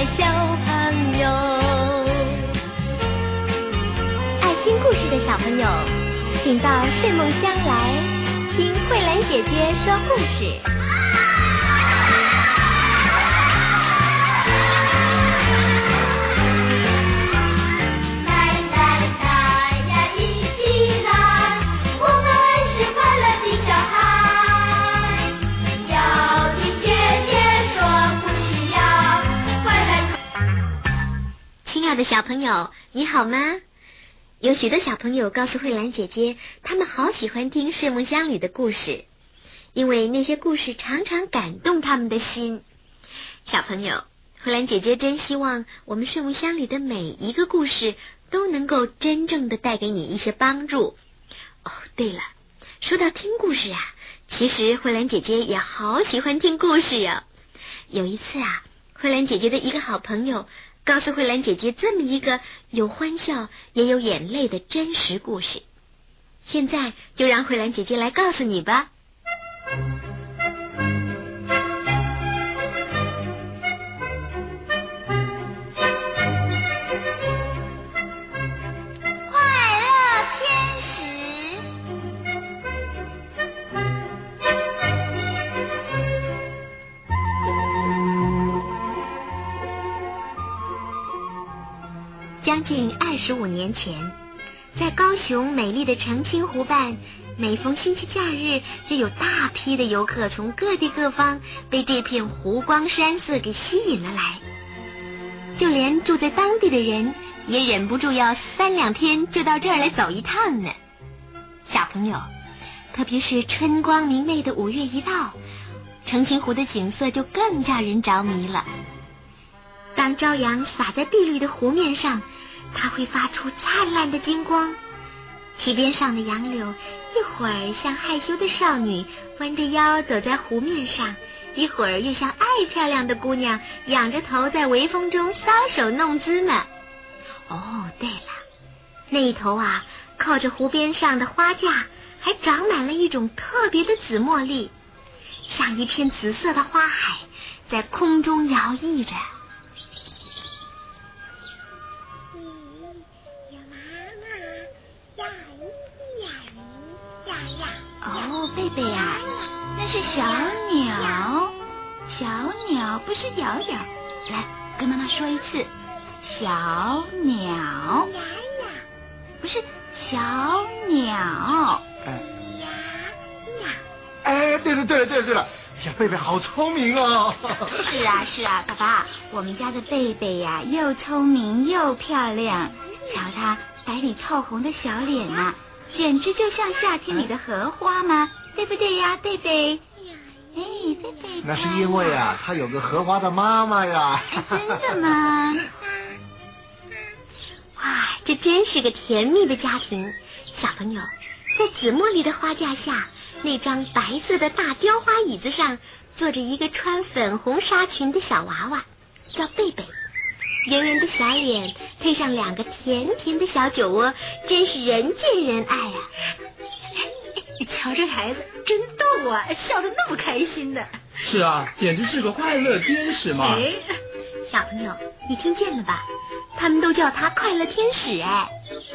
小朋友。爱听故事的小朋友，请到睡梦乡来听慧兰姐姐说故事。亲爱的小朋友，你好吗？有许多小朋友告诉慧兰姐姐，他们好喜欢听睡梦乡里的故事，因为那些故事常常感动他们的心。小朋友，慧兰姐姐真希望我们睡梦乡里的每一个故事都能够真正的带给你一些帮助。哦，对了，说到听故事啊，其实慧兰姐姐也好喜欢听故事呀。有一次啊，慧兰姐姐的一个好朋友告诉慧兰姐姐这么一个有欢笑也有眼泪的真实故事，现在就让慧兰姐姐来告诉你吧。 快乐天使。 将近25年前，在高雄美丽的澄清湖畔，每逢星期假日就有大批的游客从各地各方被这片湖光山色给吸引了来，就连住在当地的人也忍不住要3-2天就到这儿来走一趟呢。小朋友，特别是春光明媚的5月一到，澄清湖的景色就更让人着迷了。当朝阳洒在碧绿的湖面上，它会发出灿烂的金光，堤边上的杨柳一会儿像害羞的少女弯着腰走在湖面上，一会儿又像爱漂亮的姑娘仰着头在微风中搔首弄姿呢。哦，对了，那一头啊，靠着湖边上的花架还长满了一种特别的紫茉莉，像一片紫色的花海在空中摇曳着。哦，贝贝啊，那是小鸟，小鸟不是摇摇。来，跟妈妈说一次，小鸟，不是小鸟。 哎，对了，小贝贝好聪明哦。 是啊，爸爸，我们家的贝贝呀，又聪明又漂亮，瞧她白里透红的小脸啊，简直就像夏天里的荷花嘛，对不对呀，贝贝？哎，贝贝， 那是因为啊，她有个荷花的妈妈呀。 真的吗？哇，这真是个甜蜜的家庭。小朋友，在紫茉莉的花架下，那张白色的大雕花椅子上坐着一个穿粉红纱裙的小娃娃，叫贝贝。圆圆的小脸配上2个甜甜的小酒窝，真是人见人爱啊。 你瞧这孩子真逗啊，笑得那么开心的。 是啊，简直是个快乐天使嘛。 哎， 小朋友，你听见了吧？他们都叫他快乐天使哎。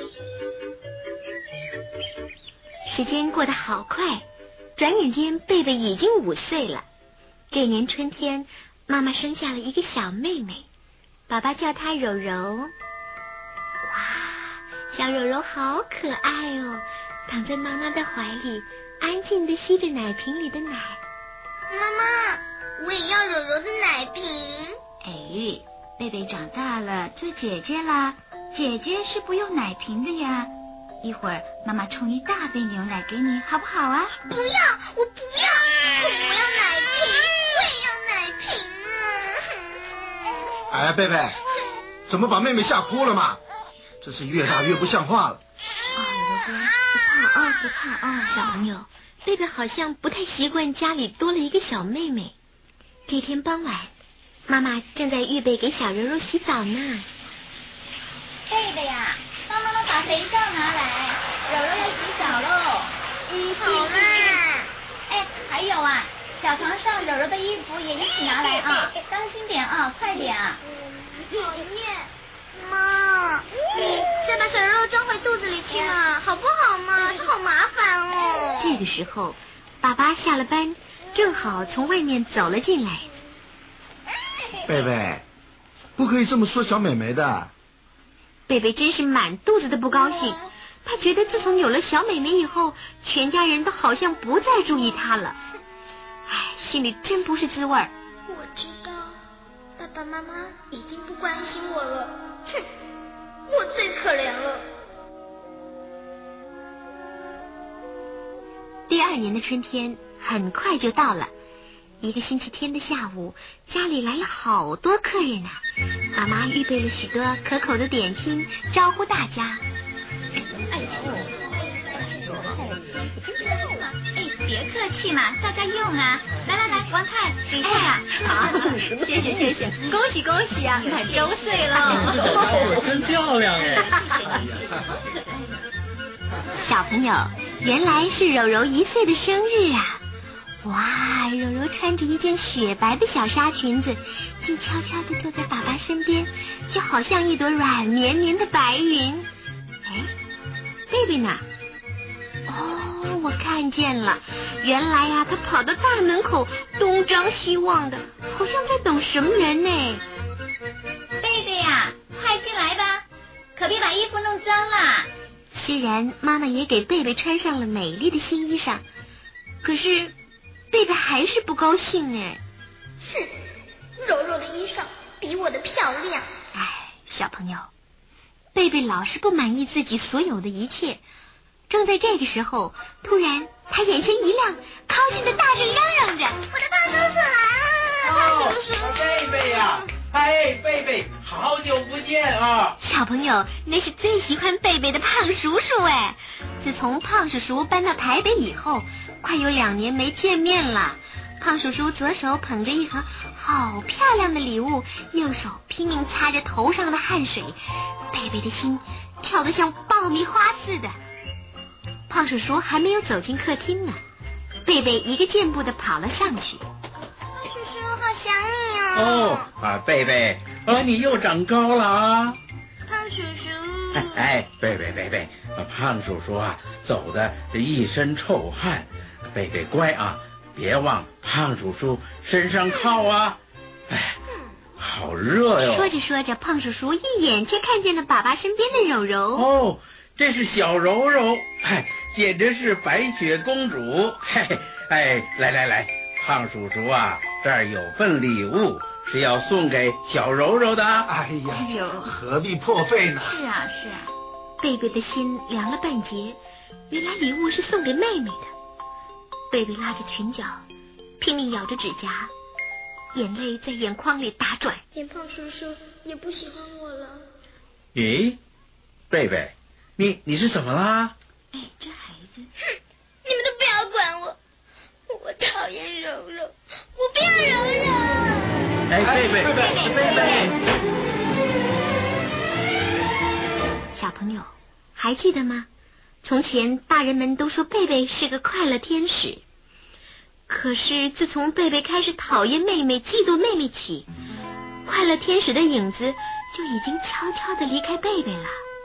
时间过得好快，转眼间贝贝已经5岁了。这年春天，妈妈生下了一个小妹妹，爸爸叫她柔柔。哇，小柔柔好可爱哦，躺在妈妈的怀里，安静地吸着奶瓶里的奶。 妈妈，我也要柔柔的奶瓶。 哎，贝贝长大了，做姐姐啦，姐姐是不用奶瓶的呀。一会儿妈妈冲一大杯牛奶给你，好不好啊？ 不要，我不要，我要奶瓶，我也要奶瓶啊！ 哎，贝贝，怎么把妹妹吓哭了嘛？真是越大越不像话了。 柔柔，不怕哦，小朋友，贝贝好像不太习惯家里多了一个小妹妹。这天傍晚，妈妈正在预备给小柔柔洗澡呢。 贝贝呀，帮妈妈把肥皂拿来，柔柔要洗澡喽。好啦。哎，还有啊，小床上柔柔的衣服也一起拿来啊，当心点啊，快点啊。 讨厌！妈，你再把小肉装回肚子里去嘛，好不好嘛？这好麻烦哦。 这个时候，爸爸下了班，正好从外面走了进来。 贝贝，不可以这么说小美眉的。 贝贝真是满肚子的不高兴，他觉得自从有了小美眉以后，全家人都好像不再注意他了。唉，心里真不是滋味儿。 我知道，爸爸妈妈已经不关心我了，哼，我最可怜了。 第二年的春天很快就到了，一个星期天的下午，家里来了好多客人啊。妈妈预备了许多可口的点心，招呼大家。 别客气嘛，大家用啊！来，王太，李太啊！好，谢谢，恭喜恭喜啊，满周岁了！ 真漂亮哎！ 小朋友，原来是柔柔1岁的生日啊！哇，柔柔穿着一件雪白的小纱裙子，静悄悄地坐在爸爸身边，就好像一朵软绵绵的白云。哎，贝贝呢？哦，我看见了，原来啊，他跑到大门口东张西望的，好像在等什么人呢。 贝贝呀，快进来吧，可别把衣服弄脏了。 虽然妈妈也给贝贝穿上了美丽的新衣裳，可是贝贝还是不高兴哎。 哼，柔柔的衣裳比我的漂亮。 哎，小朋友，贝贝老是不满意自己所有的一切。正在这个时候，突然他眼神一亮，高兴的大声嚷嚷着：“ 我的胖叔叔来了！胖叔叔！” 贝贝呀，哎，贝贝，好久不见啊！ 小朋友，那是最喜欢贝贝的胖叔叔哎。自从胖叔叔搬到台北以后，快有2年没见面了。胖叔叔左手捧着一盒好漂亮的礼物，右手拼命擦着头上的汗水，贝贝的心跳得像爆米花似的。胖叔叔还没有走进客厅呢，贝贝一个箭步的跑了上去。 叔叔，好想你哦。 贝贝，你又长高了啊！ 胖叔叔。 哎，贝贝，胖叔叔啊，走的一身臭汗，贝贝乖啊，别往胖叔叔身上靠啊！哎，好热哟。 说着说着，胖叔叔一眼却看见了爸爸身边的柔柔。 哦，这是小柔柔，简直是白雪公主。来，胖叔叔啊，这儿有份礼物是要送给小柔柔的。 哎呀，何必破费呢？ 是啊， 贝贝的心凉了半截，原来礼物是送给妹妹的。贝贝拉着裙角，拼命咬着指甲，眼泪在眼眶里打转。 连胖叔叔也不喜欢我了。 咦，贝贝，你是怎么啦？ 哎，这孩子， 你们都不要管我，我讨厌柔柔，我不要柔柔。 哎，贝贝， 小朋友还记得吗？从前大人们都说贝贝是个快乐天使，可是自从贝贝开始讨厌妹妹、嫉妒妹妹起，快乐天使的影子就已经悄悄地离开贝贝了。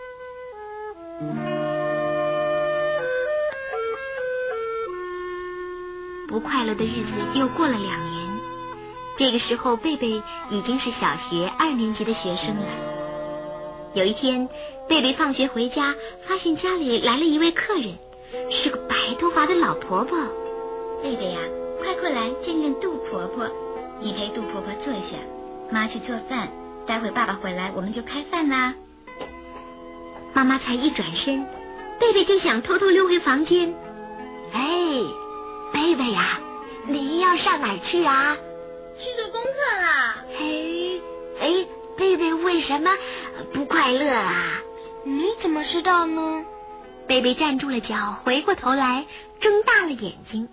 不快乐的日子又过了2年，这个时候贝贝已经是小学2年级的学生了。有一天，贝贝放学回家，发现家里来了一位客人，是个白头发的老婆婆。 贝贝呀，快过来见见杜婆婆，你陪杜婆婆坐下，妈去做饭，待会爸爸回来我们就开饭啦。 妈妈才一转身，贝贝就想偷偷溜回房间。哎，贝贝呀，你要上哪儿去啊？ 去做功课啦。 哎，贝贝为什么不快乐啊？ 你怎么知道呢？ 贝贝站住了脚，回过头来，睁大了眼睛。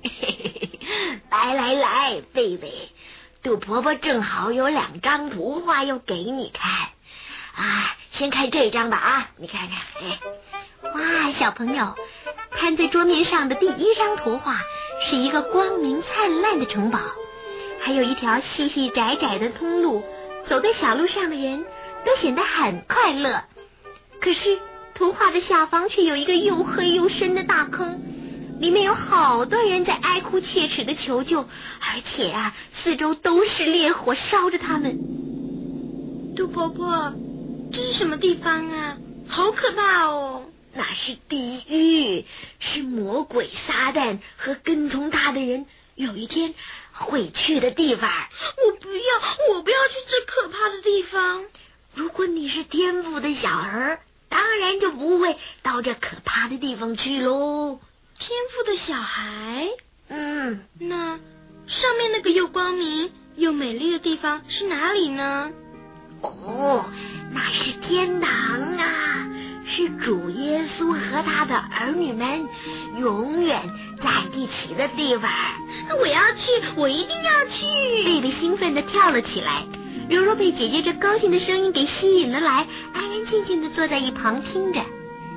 来，贝贝，杜婆婆正好有2张图画要给你看啊，先看这张吧啊，你看看。哇，小朋友，摊在桌面上的第1张图画是一个光明灿烂的城堡，还有一条细细窄窄的通路， 走在小路上的人都显得很快乐。可是图画的下方却有一个又黑又深的大坑，里面有好多人在哀哭切齿的求救，而且四周都是烈火烧着他们。 杜婆婆，这是什么地方啊？好可怕哦！ 那是地狱，是魔鬼撒旦和跟从他的人有一天会去的地方。 我不要去这可怕的地方。 如果你是天父的小儿，当然就不会到这可怕的地方去喽。 天父的小孩？那上面那个又光明又美丽的地方是哪里呢？ 那是天堂啊，是主耶稣和他的儿女们永远在一起的地方。 我要去，我一定要去！ 贝贝兴奋地跳了起来。柔柔被姐姐这高兴的声音给吸引了来，安安静静地坐在一旁听着。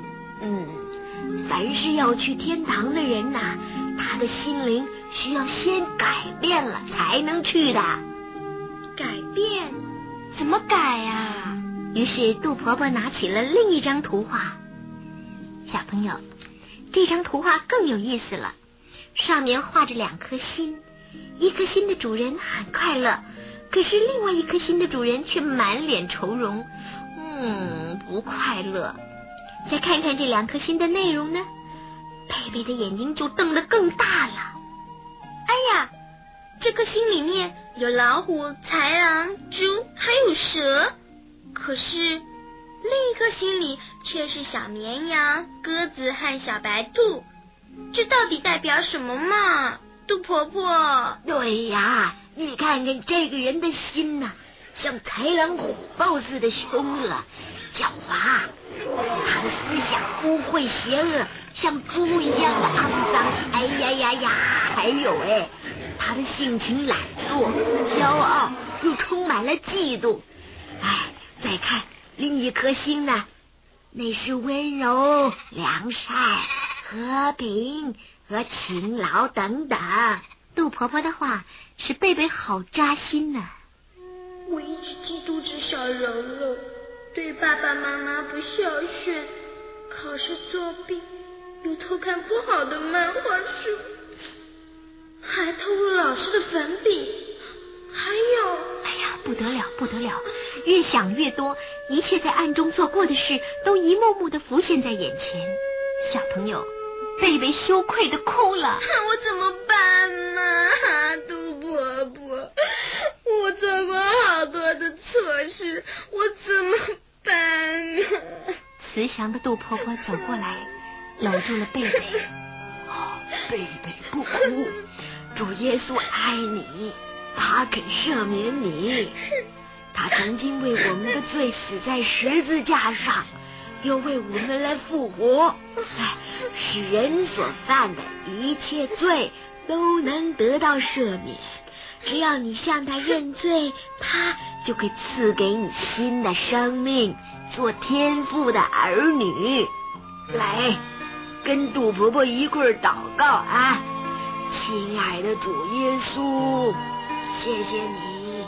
凡是要去天堂的人呐，他的心灵需要先改变了才能去的。 改变？ 怎么改啊？于是杜婆婆拿起了另一张图画。小朋友，这张图画更有意思了，上面画着2颗心，一颗心的主人很快乐，可是另外一颗心的主人却满脸愁容，不快乐。再看看这2颗心的内容呢，贝贝的眼睛就瞪得更大了。 哎呀，这颗心里面有老虎、豺狼、猪还有蛇，可是另一颗心里却是小绵羊、鸽子和小白兔，这到底代表什么嘛？杜婆婆。 对呀，你看看这个人的心呐，像豺狼虎豹似的凶恶狡猾，他的思想污秽邪恶，像猪一样的肮脏。哎呀，还有他的性情懒惰、骄傲，又充满了嫉妒。再看另一颗心呢，那是温柔、良善、和平和勤劳等等。杜婆婆的话使贝贝好扎心呢。 我一直嫉妒着小柔柔，对爸爸妈妈不孝顺，考试作弊，又偷看不好的漫画书，还偷了老师的粉笔，还有…… 不得了，越想越多，一切在暗中做过的事都一幕幕的浮现在眼前。小朋友，贝贝羞愧的哭了。 我怎么办呢？杜婆婆，我做过好多的错事，我怎么办呢？ 慈祥的杜婆婆走过来，搂住了贝贝。贝贝不哭，主耶稣爱你，他肯赦免你，他曾经为我们的罪死在十字架上，又为我们来复活，使人所犯的一切罪都能得到赦免。只要你向他认罪，他就会赐给你新的生命，做天父的儿女。来，跟杜婆婆一块儿祷告啊！亲爱的主耶稣，谢谢你。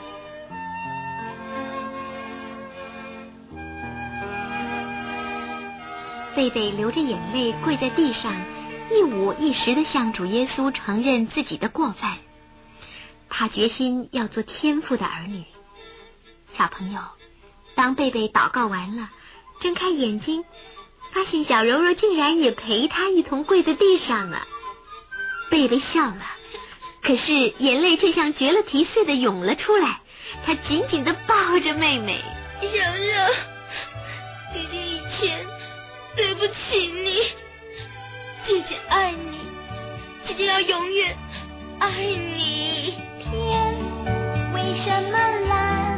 贝贝流着眼泪跪在地上，一五一十地向主耶稣承认自己的过犯。他决心要做天父的儿女。小朋友，当贝贝祷告完了，睁开眼睛，发现小柔柔竟然也陪他一同跪在地上了。贝贝笑了，可是眼泪却像决了堤似的涌了出来。他紧紧地抱着妹妹。 柔柔，弟弟以前对不起你，姐姐爱你，姐姐要永远爱你。 天为什么蓝？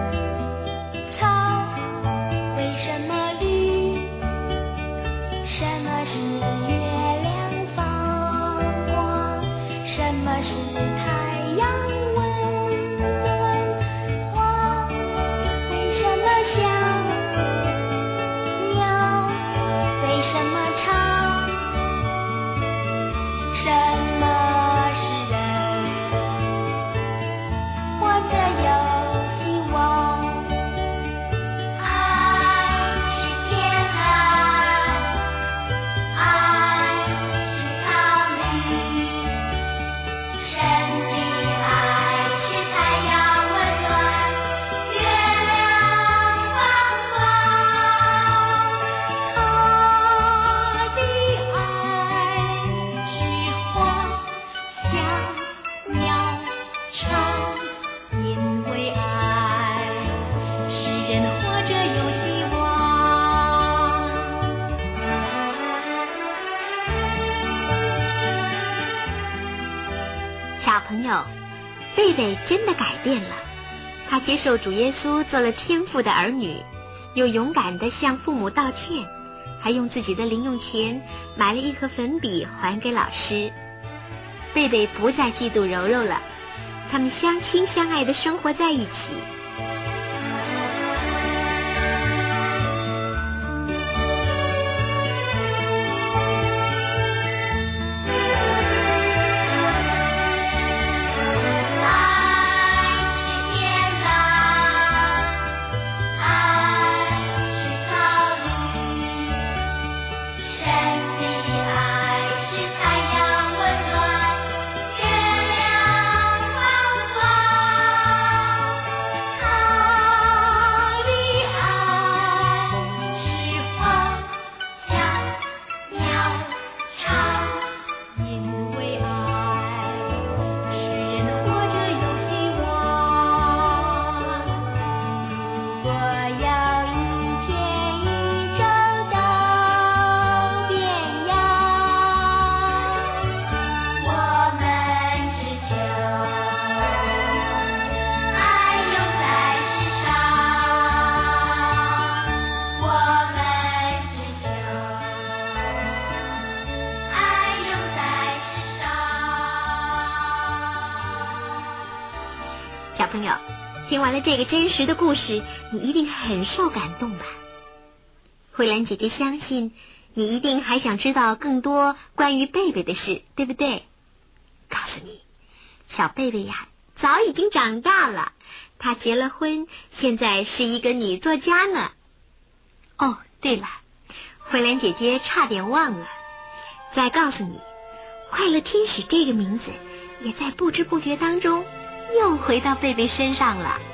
草为什么绿？什么是月亮放光？什么是太阳温暖？花为什么香？鸟为什么唱？什么是人？活着有希望。 小朋友，贝贝真的改变了，他接受主耶稣做了天父的儿女，又勇敢地向父母道歉，还用自己的零用钱买了一盒粉笔还给老师。贝贝不再嫉妒柔柔了，他们相亲相爱地生活在一起。小朋友，听完了这个真实的故事，你一定很受感动吧？慧兰姐姐相信你一定还想知道更多关于贝贝的事，对不对？告诉你，小贝贝呀，早已经长大了，她结了婚，现在是一个女作家呢。哦，对了，慧兰姐姐差点忘了，再告诉你，快乐天使这个名字也在不知不觉当中又回到贝贝身上了。